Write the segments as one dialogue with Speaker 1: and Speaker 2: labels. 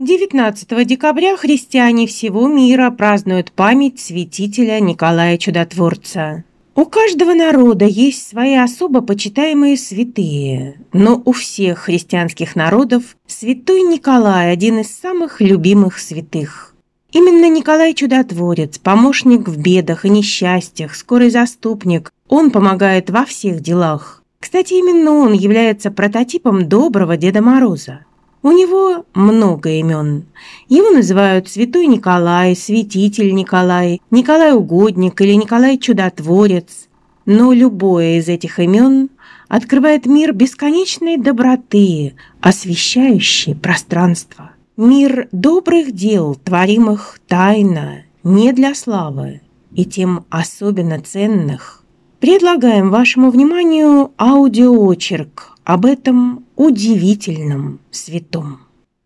Speaker 1: 19 декабря христиане всего мира празднуют память святителя Николая Чудотворца. У каждого народа есть свои особо почитаемые святые, но у всех христианских народов святой Николай – один из самых любимых святых. Именно Николай Чудотворец, помощник в бедах и несчастьях, скорый заступник, он помогает во всех делах. Кстати, именно он является прототипом доброго Деда Мороза. У него много имен. Его называют Святой Николай, Святитель Николай, Николай Угодник или Николай Чудотворец. Но любое из этих имен открывает мир бесконечной доброты, освещающий пространство. Мир добрых дел, творимых тайно, не для славы, и тем особенно ценных. Предлагаем вашему вниманию аудиоочерк об этом удивительном святом.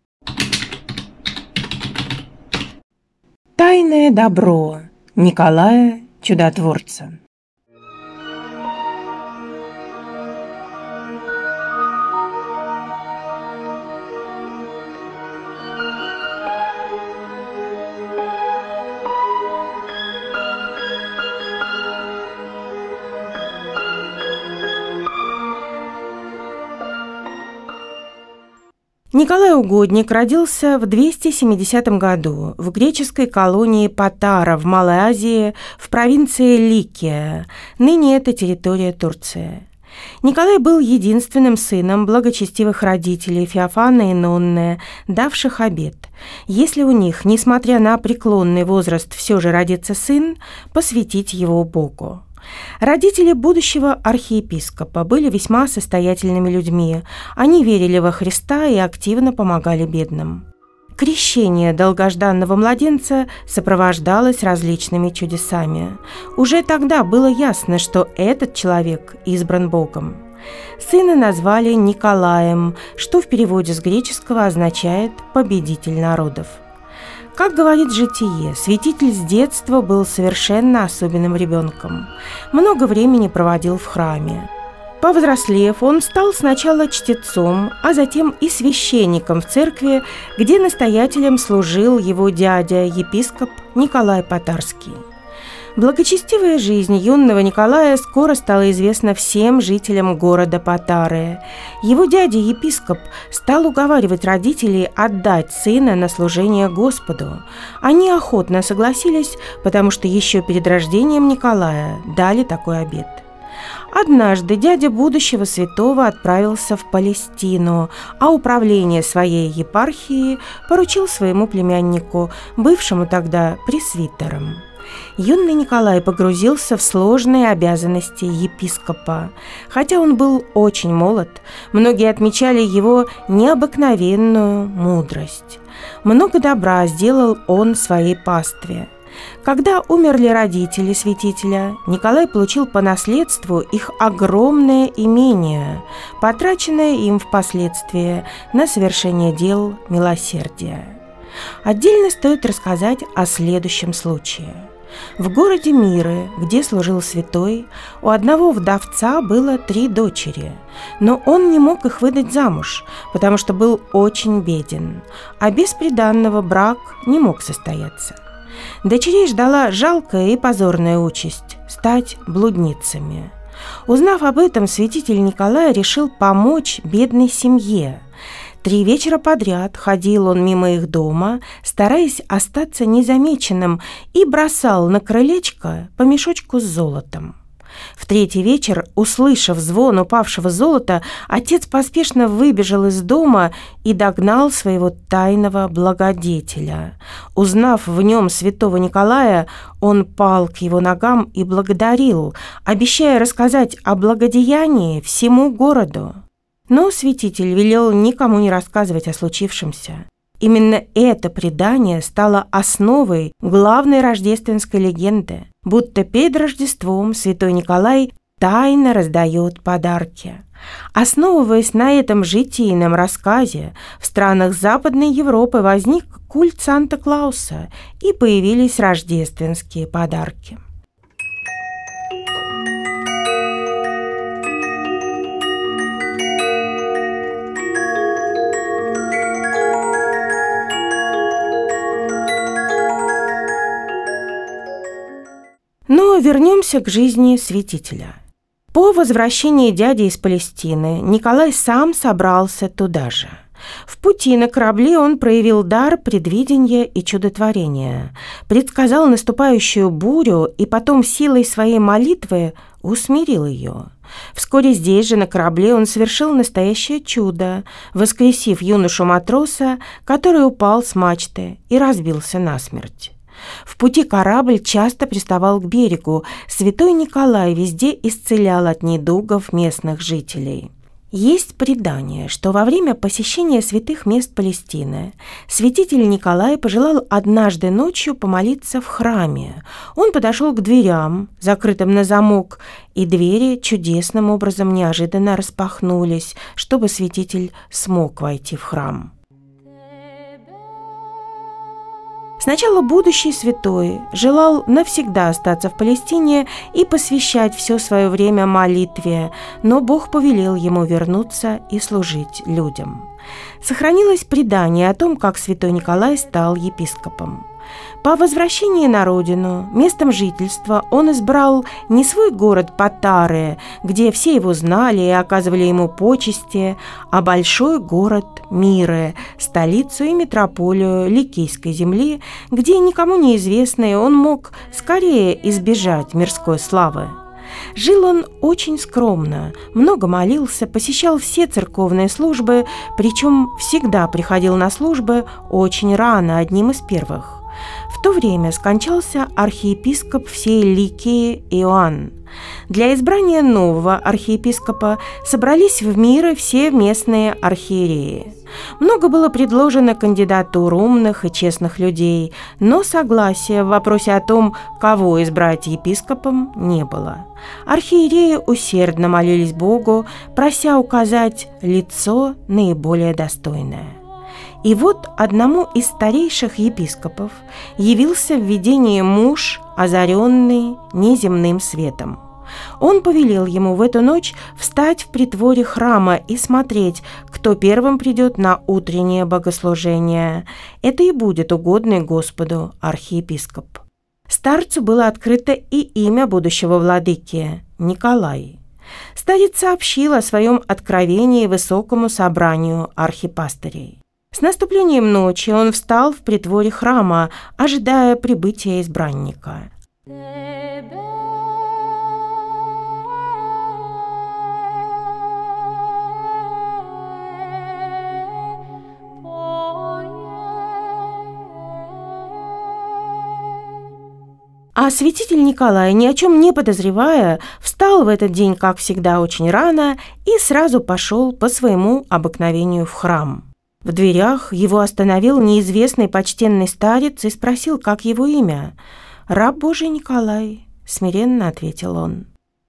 Speaker 1: Тайное добро Николая Чудотворца. Николай Угодник родился в 270 году в греческой колонии Патара в Малой Азии в провинции Ликия, ныне это территория Турции. Николай был единственным сыном благочестивых родителей Феофана и Нонны, давших обет: если у них, несмотря на преклонный возраст, все же родится сын, посвятить его Богу. Родители будущего архиепископа были весьма состоятельными людьми. Они верили во Христа и активно помогали бедным. Крещение долгожданного младенца сопровождалось различными чудесами. Уже тогда было ясно, что этот человек избран Богом. Сына назвали Николаем, что в переводе с греческого означает «победитель народов». Как говорит житие, святитель с детства был совершенно особенным ребенком. Много времени проводил в храме. Повзрослев, он стал сначала чтецом, а затем и священником в церкви, где настоятелем служил его дядя, епископ Николай Патарский. Благочестивая жизнь юного Николая скоро стала известна всем жителям города Патары. Его дядя-епископ стал уговаривать родителей отдать сына на служение Господу. Они охотно согласились, потому что еще перед рождением Николая дали такой обет. Однажды дядя будущего святого отправился в Палестину, а управление своей епархией поручил своему племяннику, бывшему тогда пресвитером. Юный Николай погрузился в сложные обязанности епископа. Хотя он был очень молод, многие отмечали его необыкновенную мудрость. Много добра сделал он своей пастве. Когда умерли родители святителя, Николай получил по наследству их огромное имение, потраченное им впоследствии на совершение дел милосердия. Отдельно стоит рассказать о следующем случае. В городе Миры, где служил святой, у одного вдовца было 3 дочери, но он не мог их выдать замуж, потому что был очень беден, а без приданного брак не мог состояться. Дочерей ждала жалкая и позорная участь – стать блудницами. Узнав об этом, святитель Николай решил помочь бедной семье. 3 вечера подряд ходил он мимо их дома, стараясь остаться незамеченным, и бросал на крылечко по мешочку с золотом. В 3-й вечер, услышав звон упавшего золота, отец поспешно выбежал из дома и догнал своего тайного благодетеля. Узнав в нем святого Николая, он пал к его ногам и благодарил, обещая рассказать о благодеянии всему городу. Но святитель велел никому не рассказывать о случившемся. Именно это предание стало основой главной рождественской легенды, будто перед Рождеством святой Николай тайно раздает подарки. Основываясь на этом житийном рассказе, в странах Западной Европы возник культ Санта-Клауса и появились рождественские подарки. вернемся к жизни святителя. По возвращении дяди из Палестины Николай сам собрался туда же. В пути на корабле он проявил дар предвидения и чудотворения, предсказал наступающую бурю и потом силой своей молитвы усмирил ее. Вскоре здесь же на корабле он совершил настоящее чудо, воскресив юношу-матроса, который упал с мачты и разбился насмерть. В пути корабль часто приставал к берегу. Святой Николай везде исцелял от недугов местных жителей. Есть предание, что во время посещения святых мест Палестины святитель Николай пожелал однажды ночью помолиться в храме. Он подошел к дверям, закрытым на замок, и двери чудесным образом неожиданно распахнулись, чтобы святитель смог войти в храм. Сначала будущий святой желал навсегда остаться в Палестине и посвящать все свое время молитве, но Бог повелел ему вернуться и служить людям. Сохранилось предание о том, как святой Николай стал епископом. По возвращении на родину местом жительства он избрал не свой город Патары, где все его знали и оказывали ему почести, а большой город Миры, столицу и метрополию Ликийской земли, где никому неизвестный он мог скорее избежать мирской славы. Жил он очень скромно, много молился, посещал все церковные службы, причем всегда приходил на службы очень рано, одним из первых. В то время скончался архиепископ всей Ликии Иоанн. Для избрания нового архиепископа собрались в Миры все местные архиереи. Много было предложено кандидатур умных и честных людей, но согласия в вопросе о том, кого избрать епископом, не было. Архиереи усердно молились Богу, прося указать лицо наиболее достойное. И вот одному из старейших епископов явился в видении муж, озаренный неземным светом. Он повелел ему в эту ночь встать в притворе храма и смотреть, кто первым придет на утреннее богослужение. Это и будет угодный Господу архиепископ. Старцу было открыто и имя будущего владыки – Николай. Старец сообщил о своем откровении высокому собранию архипастырей. С наступлением ночи он встал в притворе храма, ожидая прибытия избранника. А святитель Николай, ни о чем не подозревая, встал в этот день, как всегда, очень рано и сразу пошел по своему обыкновению в храм. В дверях его остановил неизвестный почтенный старец и спросил, как его имя. «Раб Божий Николай», — смиренно ответил он.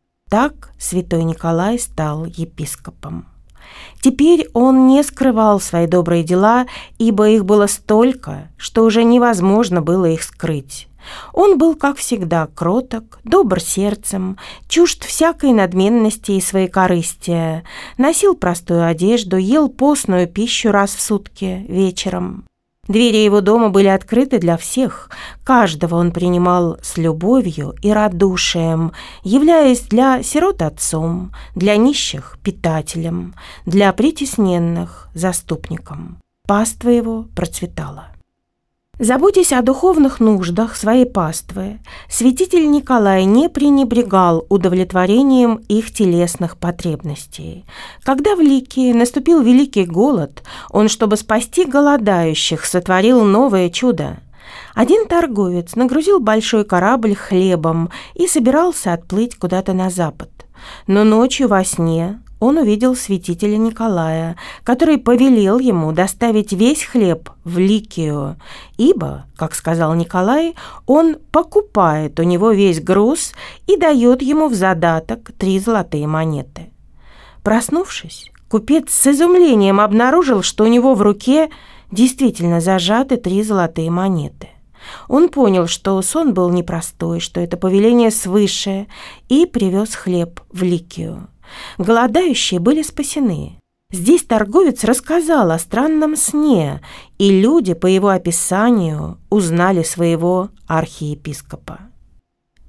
Speaker 1: Так святой Николай стал епископом. Теперь он не скрывал свои добрые дела, ибо их было столько, что уже невозможно было их скрыть. Он был, как всегда, кроток, добр сердцем, чужд всякой надменности и своекорыстия, носил простую одежду, ел постную пищу раз в сутки вечером. Двери его дома были открыты для всех, каждого он принимал с любовью и радушием, являясь для сирот отцом, для нищих питателем, для притесненных заступником. Паства его процветала. Заботясь о духовных нуждах своей паствы, святитель Николай не пренебрегал удовлетворением их телесных потребностей. Когда в Ликии наступил великий голод, он, чтобы спасти голодающих, сотворил новое чудо. Один торговец нагрузил большой корабль хлебом и собирался отплыть куда-то на запад. Но ночью во сне он увидел святителя Николая, который повелел ему доставить весь хлеб в Ликию, ибо, как сказал Николай, он покупает у него весь груз и дает ему в задаток 3 золотые монеты. Проснувшись, купец с изумлением обнаружил, что у него в руке действительно зажаты 3 золотые монеты. Он понял, что сон был непростой, что это повеление свыше, и привез хлеб в Ликию. Голодающие были спасены. Здесь торговец рассказал о странном сне, и люди по его описанию узнали своего архиепископа.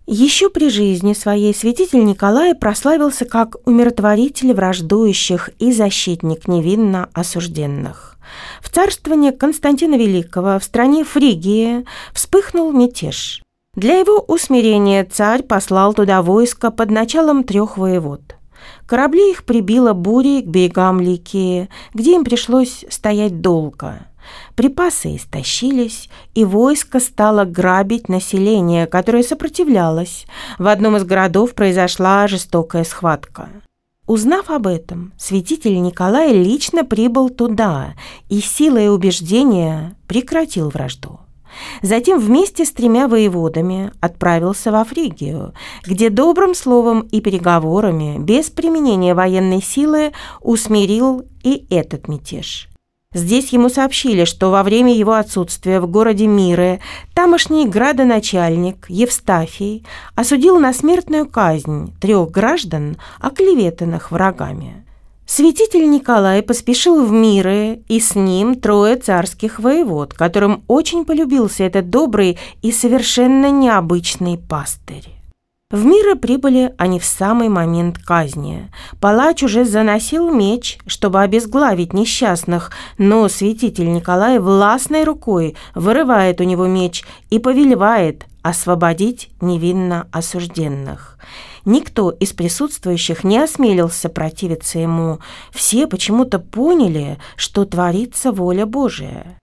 Speaker 1: Еще при жизни своей святитель Николай прославился как умиротворитель враждующих и защитник невинно осужденных. В царствование Константина Великого в стране Фригии вспыхнул мятеж. Для его усмирения царь послал туда войско под началом 3 воевод. Корабли их прибило бурей к берегам Ликии, где им пришлось стоять долго. Припасы истощились, и войско стало грабить население, которое сопротивлялось. В одном из городов произошла жестокая схватка. Узнав об этом, святитель Николай лично прибыл туда и силой убеждения прекратил вражду. Затем вместе с 3 воеводами отправился во Фригию, где добрым словом и переговорами, без применения военной силы, усмирил и этот мятеж. Здесь ему сообщили, что во время его отсутствия в городе Миры тамошний градоначальник Евстафий осудил на смертную казнь 3 граждан, оклеветанных врагами. Святитель Николай поспешил в Миры, и с ним 3 царских воевод, которым очень полюбился этот добрый и совершенно необычный пастырь. В Миры прибыли они в самый момент казни. Палач уже заносил меч, чтобы обезглавить несчастных, но святитель Николай властной рукой вырывает у него меч и повелевает освободить невинно осужденных. Никто из присутствующих не осмелился противиться ему. Все почему-то поняли, что творится воля Божия.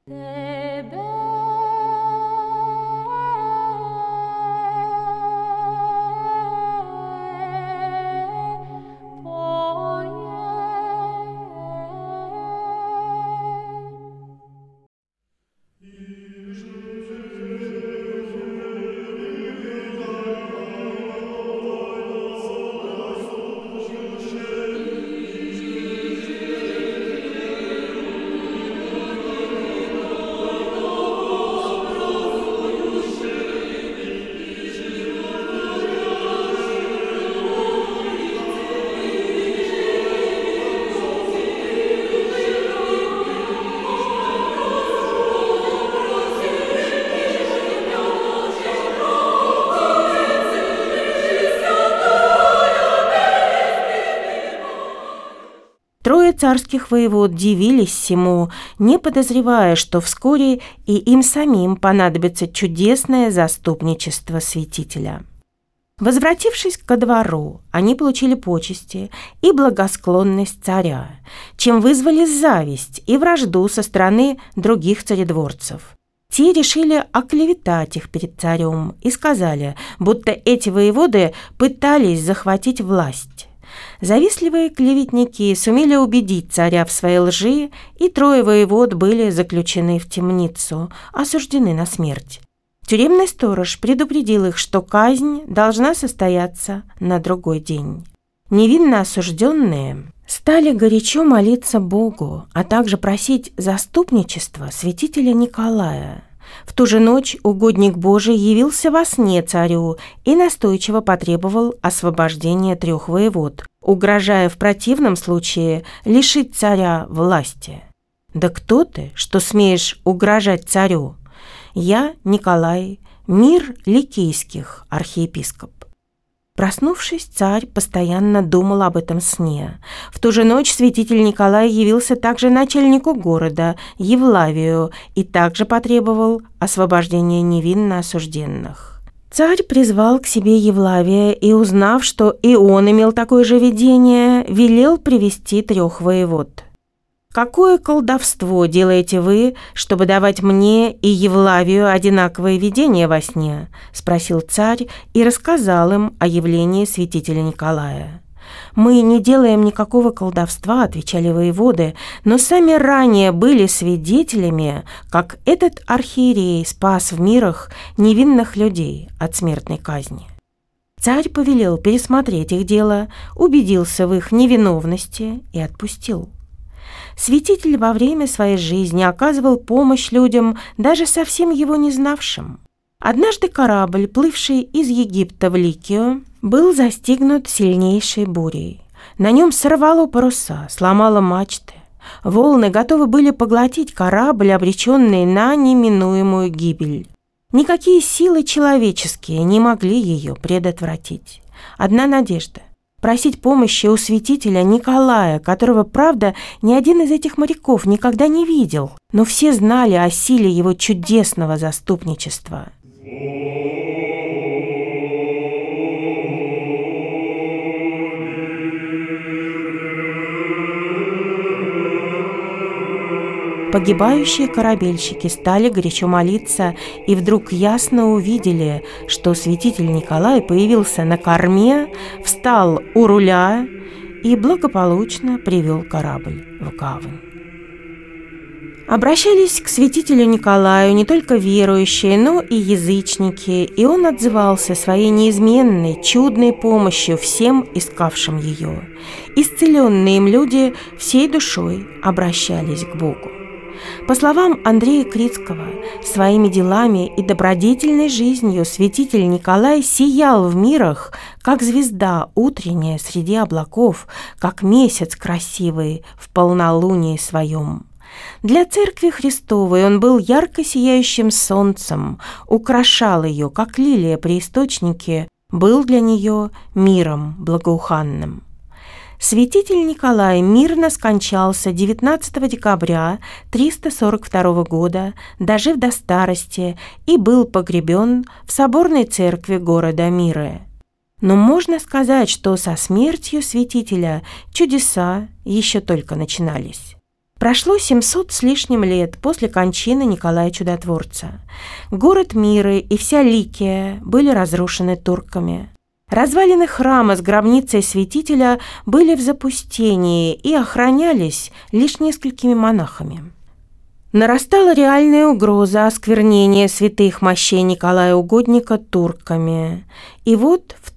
Speaker 1: Трое царских воевод дивились всему, не подозревая, что вскоре и им самим понадобится чудесное заступничество святителя. Возвратившись ко двору, они получили почести и благосклонность царя, чем вызвали зависть и вражду со стороны других царедворцев. Те решили оклеветать их перед царем и сказали, будто эти воеводы пытались захватить власть. Завистливые клеветники сумели убедить царя в своей лжи, и 3 воевод были заключены в темницу, осуждены на смерть. Тюремный сторож предупредил их, что казнь должна состояться на другой день. Невинно осужденные стали горячо молиться Богу, а также просить заступничества святителя Николая. В ту же ночь угодник Божий явился во сне царю и настойчиво потребовал освобождения 3 воевод, угрожая в противном случае лишить царя власти. «Да кто ты, что смеешь угрожать царю? Я, Николай, мир ликийских, архиепископ». Проснувшись, царь постоянно думал об этом сне. В ту же ночь святитель Николай явился также начальнику города, Евлавию, и также потребовал освобождения невинно осужденных. Царь призвал к себе Евлавия и, узнав, что и он имел такое же видение, велел привести 3 воевод. «Какое колдовство делаете вы, чтобы давать мне и Евлавию одинаковое видение во сне?» – спросил царь и рассказал им о явлении святителя Николая. «Мы не делаем никакого колдовства», – отвечали воеводы, «но сами ранее были свидетелями, как этот архиерей спас в мирах невинных людей от смертной казни». Царь повелел пересмотреть их дело, убедился в их невиновности и отпустил. Святитель во время своей жизни оказывал помощь людям, даже совсем его не знавшим. Однажды корабль, плывший из Египта в Ликию, был застигнут сильнейшей бурей. На нем сорвало паруса, сломало мачты. Волны готовы были поглотить корабль, обреченный на неминуемую гибель. Никакие силы человеческие не могли ее предотвратить. Одна надежда – просить помощи у святителя Николая, которого, правда, ни один из этих моряков никогда не видел, но все знали о силе его чудесного заступничества. Погибающие корабельщики стали горячо молиться и вдруг ясно увидели, что святитель Николай появился на корме, встал у руля и благополучно привел корабль в гавань. Обращались к святителю Николаю не только верующие, но и язычники, и он отзывался своей неизменной, чудной помощью всем искавшим ее. Исцеленные им люди всей душой обращались к Богу. По словам Андрея Крицкого, своими делами и добродетельной жизнью святитель Николай сиял в мирах, как звезда утренняя среди облаков, как месяц красивый в полнолунии своем. Для Церкви Христовой он был ярко сияющим солнцем, украшал ее, как лилия при источнике, был для нее миром благоуханным. Святитель Николай мирно скончался 19 декабря 342 года, дожив до старости, и был погребен в соборной церкви города Миры. Но можно сказать, что со смертью святителя чудеса еще только начинались. Прошло 700 с лишним лет после кончины Николая Чудотворца. Город Миры и вся Ликия были разрушены турками. Развалины храма с гробницей святителя были в запустении и охранялись лишь несколькими монахами. Нарастала реальная угроза осквернения святых мощей Николая Угодника турками. И вот в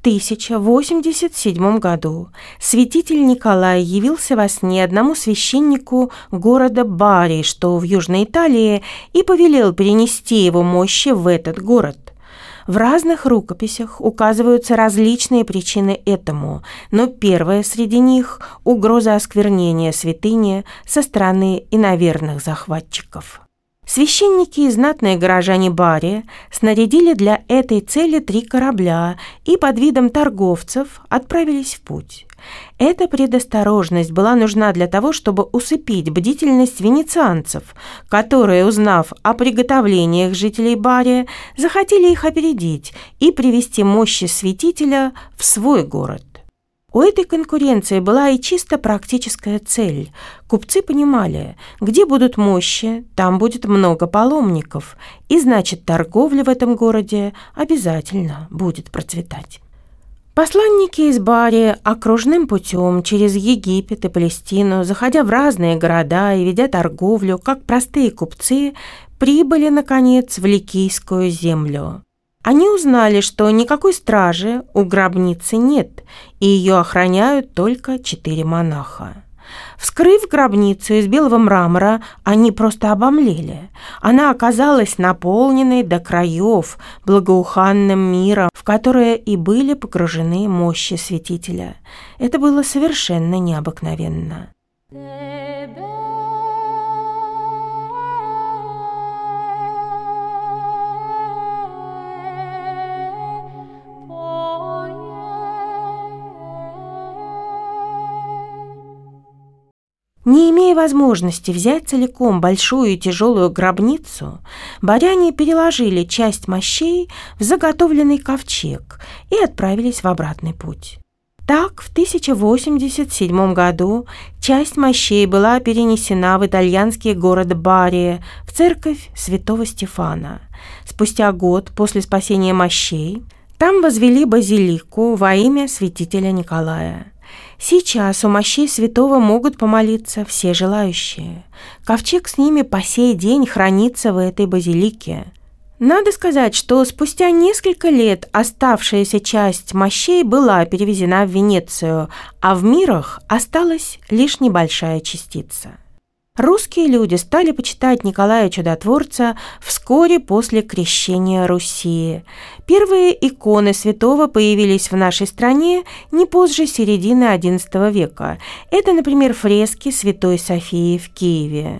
Speaker 1: 1087 году святитель Николай явился во сне одному священнику города Бари, что в Южной Италии, и повелел перенести его мощи в этот город. В разных рукописях указываются различные причины этому, но первая среди них – угроза осквернения святыни со стороны иноверных захватчиков. Священники и знатные горожане Бари снарядили для этой цели 3 корабля и под видом торговцев отправились в путь. Эта предосторожность была нужна для того, чтобы усыпить бдительность венецианцев, которые, узнав о приготовлениях жителей Бари, захотели их опередить и привести мощи святителя в свой город. У этой конкуренции была и чисто практическая цель. Купцы понимали, где будут мощи, там будет много паломников, и значит, торговля в этом городе обязательно будет процветать. Посланники из Бари окружным путем через Египет и Палестину, заходя в разные города и ведя торговлю, как простые купцы, прибыли, наконец, в Ликийскую землю. Они узнали, что никакой стражи у гробницы нет, и ее охраняют только 4 монаха. Вскрыв гробницу из белого мрамора, они просто обомлели. Она оказалась наполненной до краев благоуханным миром, в которое и были погружены мощи святителя. Это было совершенно необыкновенно. Не имея возможности взять целиком большую и тяжелую гробницу, баряне переложили часть мощей в заготовленный ковчег и отправились в обратный путь. Так, в 1087 году часть мощей была перенесена в итальянский город Бари, в церковь святого Стефана. Спустя год после спасения мощей там возвели базилику во имя святителя Николая. Сейчас у мощей святого могут помолиться все желающие. Ковчег с ними по сей день хранится в этой базилике. Надо сказать, что спустя несколько лет оставшаяся часть мощей была перевезена в Венецию, а в Мирах осталась лишь небольшая частица. Русские люди стали почитать Николая Чудотворца вскоре после крещения Руси. Первые иконы святого появились в нашей стране не позже середины XI века. Это, например, фрески Святой Софии в Киеве.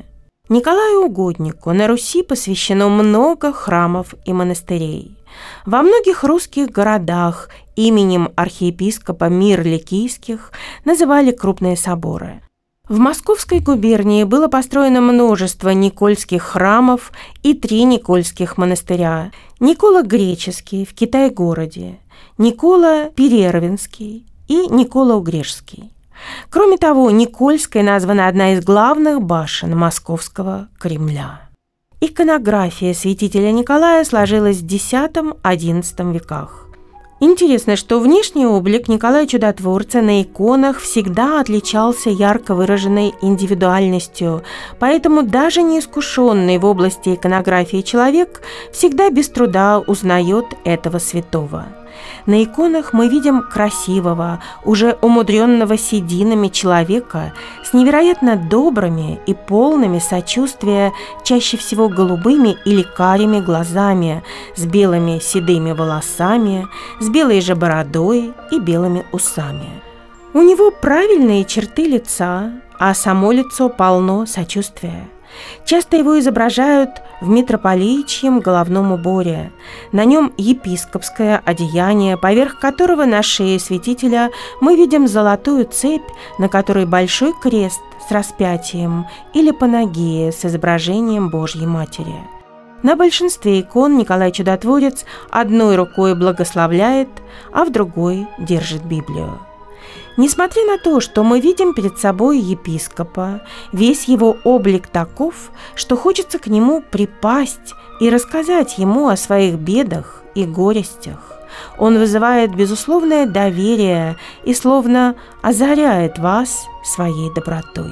Speaker 1: Николаю Угоднику на Руси посвящено много храмов и монастырей. Во многих русских городах именем архиепископа Мир-Ликийских называли крупные соборы. В Московской губернии было построено множество никольских храмов и 3 никольских монастыря: Никола Греческий в Китай-городе, Никола Перервинский и Никола Угрешский. Кроме того, Никольской названа одна из главных башен Московского Кремля. Иконография святителя Николая сложилась в X-XI веках. Интересно, что внешний облик Николая Чудотворца на иконах всегда отличался ярко выраженной индивидуальностью, поэтому даже неискушенный в области иконографии человек всегда без труда узнает этого святого. На иконах мы видим красивого, уже умудренного сединами человека с невероятно добрыми и полными сочувствия, чаще всего голубыми или карими глазами, с белыми седыми волосами, с белой же бородой и белыми усами. У него правильные черты лица, а само лицо полно сочувствия. Часто его изображают в митрополичьем головном уборе. На нем епископское одеяние, поверх которого на шее святителя мы видим золотую цепь, на которой большой крест с распятием, или панагия с изображением Божьей Матери. На большинстве икон Николай Чудотворец одной рукой благословляет, а в другой держит Библию. Несмотря на то, что мы видим перед собой епископа, весь его облик таков, что хочется к нему припасть и рассказать ему о своих бедах и горестях. Он вызывает безусловное доверие и словно озаряет вас своей добротой.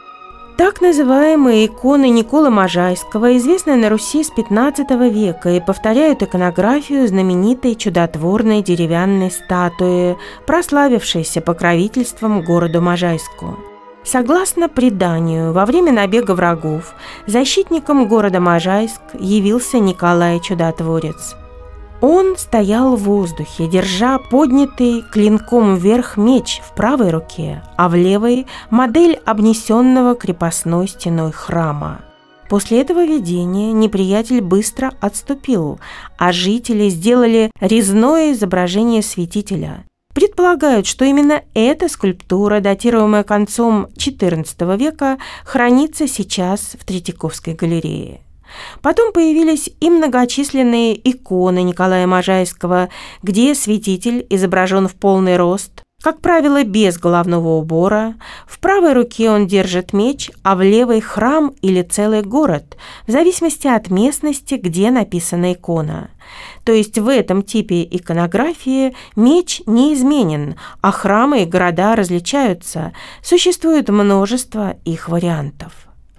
Speaker 1: Так называемые иконы Николы Можайского известны на Руси с XV века и повторяют иконографию знаменитой чудотворной деревянной статуи, прославившейся покровительством городу Можайску. Согласно преданию, во время набега врагов защитником города Можайск явился Николай Чудотворец. Он стоял в воздухе, держа поднятый клинком вверх меч в правой руке, а в левой – модель обнесенного крепостной стеной храма. После этого видения неприятель быстро отступил, а жители сделали резное изображение святителя. Предполагают, что именно эта скульптура, датируемая концом XIV века, хранится сейчас в Третьяковской галерее. Потом появились и многочисленные иконы Николая Можайского, где святитель изображен в полный рост, как правило, без головного убора. В правой руке он держит меч, а в левой – храм или целый город, в зависимости от местности, где написана икона. То есть в этом типе иконографии меч неизменен, а храмы и города различаются. Существует множество их вариантов.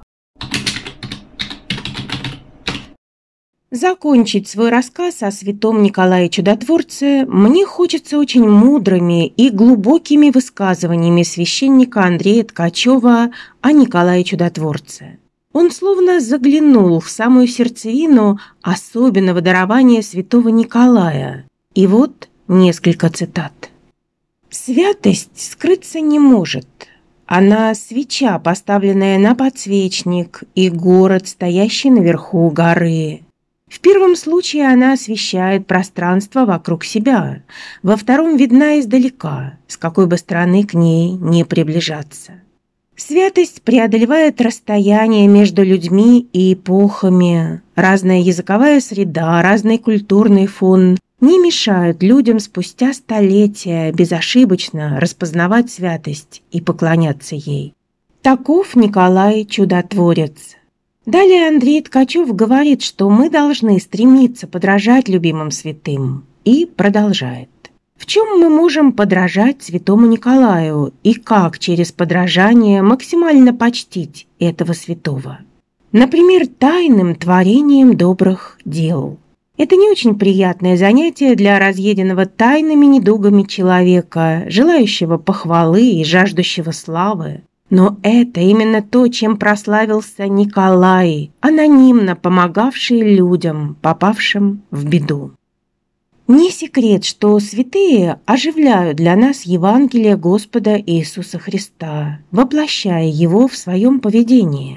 Speaker 1: Закончить свой рассказ о святом Николае Чудотворце мне хочется очень мудрыми и глубокими высказываниями священника Андрея Ткачева о Николае Чудотворце. Он словно заглянул в самую сердцевину особенного дарования святого Николая. И вот несколько цитат. «Святость скрыться не может. Она свеча, поставленная на подсвечник, и город, стоящий наверху горы. В первом случае она освещает пространство вокруг себя, во втором видна издалека, с какой бы стороны к ней не приближаться. Святость преодолевает расстояние между людьми и эпохами. Разная языковая среда, разный культурный фон не мешают людям спустя столетия безошибочно распознавать святость и поклоняться ей. Таков Николай Чудотворец». Далее Андрей Ткачев говорит, что мы должны стремиться подражать любимым святым, и продолжает. В чем мы можем подражать святому Николаю и как через подражание максимально почтить этого святого? Например, тайным творением добрых дел. Это не очень приятное занятие для разъеденного тайными недугами человека, желающего похвалы и жаждущего славы. Но это именно то, чем прославился Николай, анонимно помогавший людям, попавшим в беду. Не секрет, что святые оживляют для нас Евангелие Господа Иисуса Христа, воплощая его в своем поведении.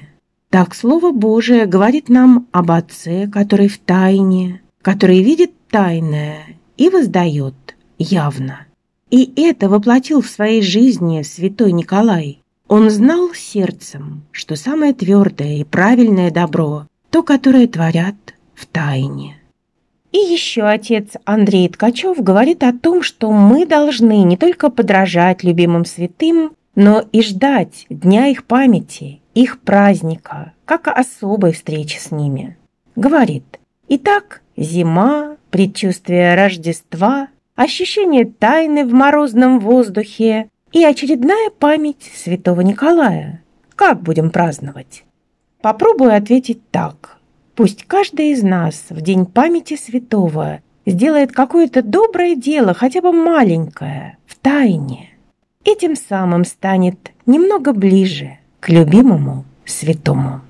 Speaker 1: Так Слово Божие говорит нам об Отце, который в тайне, который видит тайное и воздает явно. И это воплотил в своей жизни святой Николай. Он знал сердцем, что самое твердое и правильное добро – то, которое творят в тайне. И еще отец Андрей Ткачев говорит о том, что мы должны не только подражать любимым святым, но и ждать дня их памяти, их праздника, как особой встречи с ними. Говорит: итак, зима, предчувствие Рождества, ощущение тайны в морозном воздухе и очередная память святого Николая. Как будем праздновать? Попробую ответить так. Пусть каждый из нас в день памяти святого сделает какое-то доброе дело, хотя бы маленькое, в тайне, и тем самым станет немного ближе к любимому святому.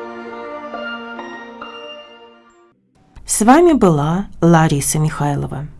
Speaker 1: С вами была Лариса Михайлова.